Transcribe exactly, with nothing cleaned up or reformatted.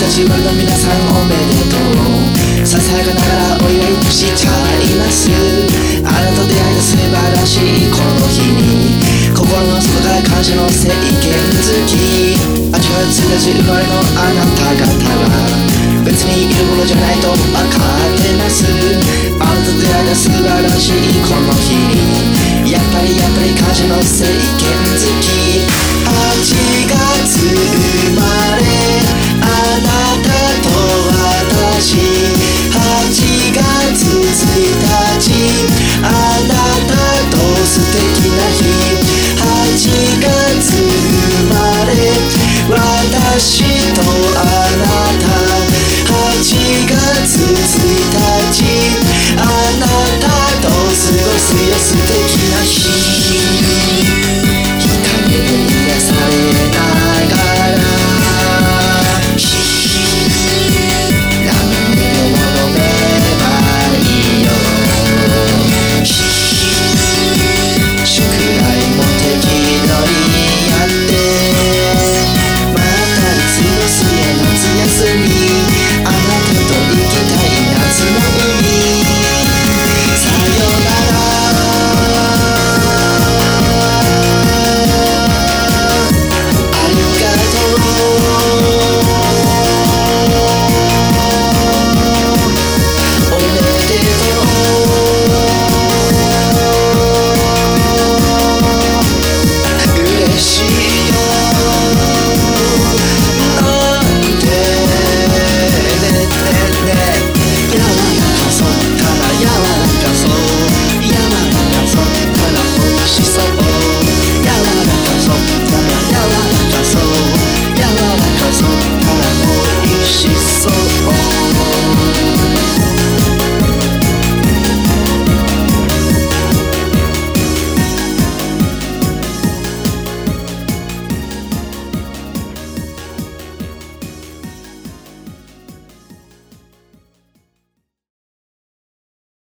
たちワールド皆さんおめでとう。ささやかながらお祝いしちゃいます。あなたと出会えた素晴らしいこの日に心の底から感謝の聖剣好き。はちがつついたち生まれのあなた方は別にいるものじゃないとわか